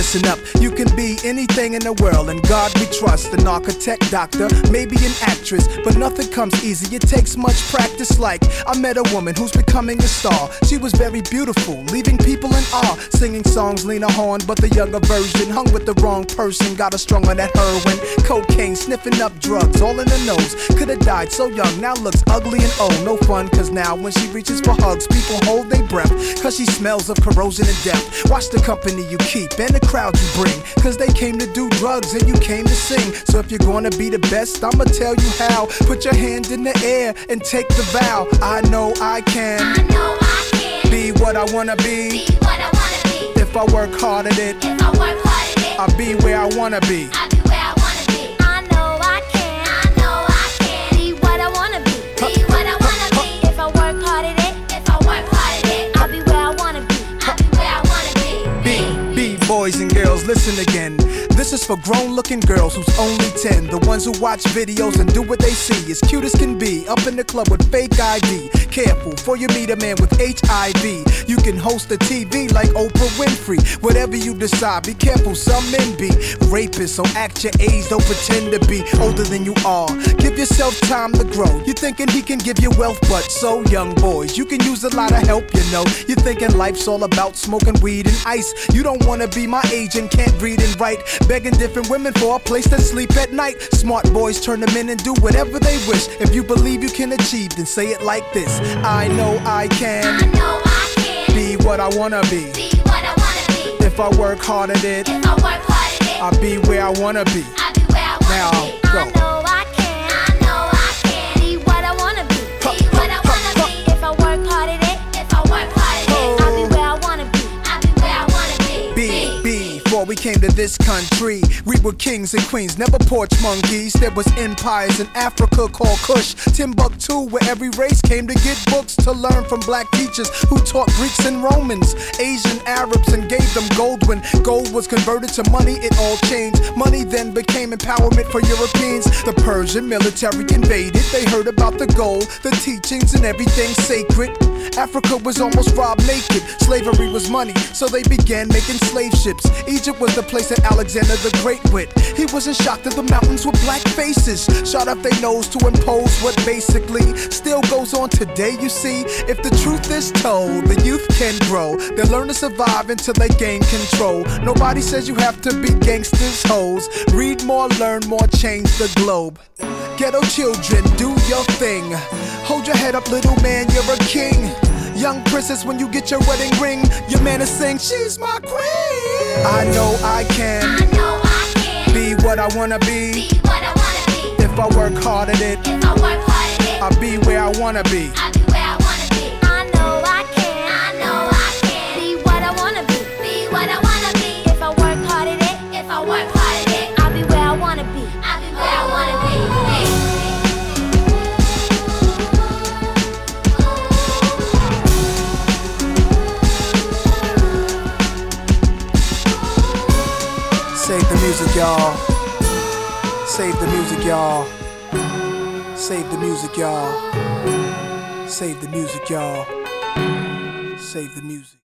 listen up. You can be anything in the world, and God we trust. An architect, doctor, maybe an actress, but nothing comes easy, it takes much practice. Like, I met a woman who's becoming a star. She was very beautiful, leaving people in awe. Singing songs Lena Horne, but the younger version. Hung with the wrong person, got her strung on that heroin. Cocaine, sniffing up drugs, all in the nose. Could've died so young, now looks ugly and old. No fun, cause now when she reaches for hugs, people hold their breath, cause she smells of corrosion and death. Watch the company you keep and the crowd you bring, cause they came to do drugs and you came to sing. So if you're gonna be the best, I'ma tell you how. Put your hand in the air and take the vow. I know I can, I know I can be what I wanna be. be what I wanna be. If I work hard at it, If I work hard at it, I'll be where I wanna be. I'll be where I wanna be. I know I can, I know I can be what I wanna be. Be what I wanna be. If I work hard at it, if I work hard at it, I'll be where I wanna be. I'll be where I wanna be. Be boys and girls, listen again. This is for grown-looking girls who's only 10. The ones who watch videos and do what they see. As cute as can be, up in the club with fake ID. Careful, for you meet a man with HIV. You can host a TV like Oprah Winfrey. Whatever you decide, be careful, some men be rapists. So act your age, don't pretend to be older than you are. Give yourself time to grow. You thinking he can give you wealth, but so young boys, you can use a lot of help, you know. You thinking life's all about smoking weed and ice. You don't wanna be my age and can't read and write, begging different women for a place to sleep at night. Smart boys turn them in and do whatever they wish. If you believe you can achieve, then say it like this: I know I can, I know I can be what I wanna be. be what I wanna be. If I work hard at it, If I work hard at it, I'll be where I wanna be. I'll be where I Now, wanna be. go. I know I can, I know I can be what I wanna be. Be what I wanna be. If I work hard at it, if I work hard at it, I'll be where I wanna be. I'll be where I wanna be. Before we came to this country, we were kings and queens, never porch monkeys. There was empires in Africa called Kush, Timbuktu, where every race came to get books to learn from black teachers who taught Greeks and Romans, Asian Arabs, and gave them gold. When gold was converted to money, it all changed. Money then became empowerment for Europeans. The Persian military invaded, they heard about the gold, the teachings and everything sacred. Africa was almost robbed naked, slavery was money, so they began making slave ships. Egypt was the place that Alexander the Great went. He wasn't shocked that the mountains were black faces, shot up their nose to impose what basically still goes on today. You see, if the truth is told, the youth can grow. They'll learn to survive until they gain control. Nobody says you have to be gangsters, hoes. Read more, learn more, change the globe. Ghetto children, do your thing. Hold your head up, little man, you're a king. Young princess, when you get your wedding ring, your man is saying, she's my queen. I know I can, I know I can be what I wanna be. be what I wanna be. If I work hard at it, If I work hard at it, I'll be where I wanna be. I'll be where I wanna be. I know I can, I know I can be what I wanna be. Be what I wanna be. If I work hard at it, if I work hard at it, I'll be where I wanna be. I'll be where I wanna be. Save the music, y'all. Save the music, y'all. Save the music, y'all. Save the music, y'all. Save the music.